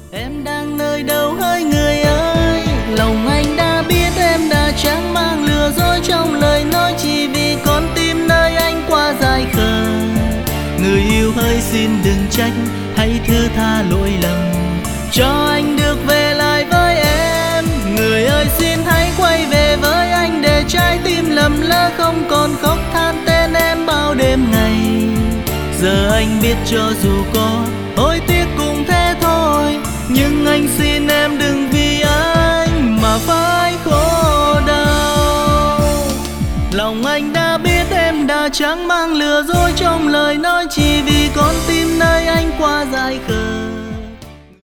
Em đang nơi đâu hỡi người ơi, lòng anh đã biết em đã chẳng mang lừa dối trong lời nói, chỉ vì con tim nơi anh quá dài khờ. Người yêu hỡi xin đừng trách, hãy thứ tha lỗi lầm cho anh được về lại với em. Người ơi xin hãy quay về với anh để trái tim lầm lỡ không còn khóc than tên em bao đêm ngày. Giờ anh biết cho dù có hối tiếc cũng thế thôi, nhưng anh xin em đừng vì anh mà phải khổ đau. Lòng anh đã biết em đã chẳng mang lừa dối trong lời nói, chỉ vì con tim nơi anh quá dài khờ.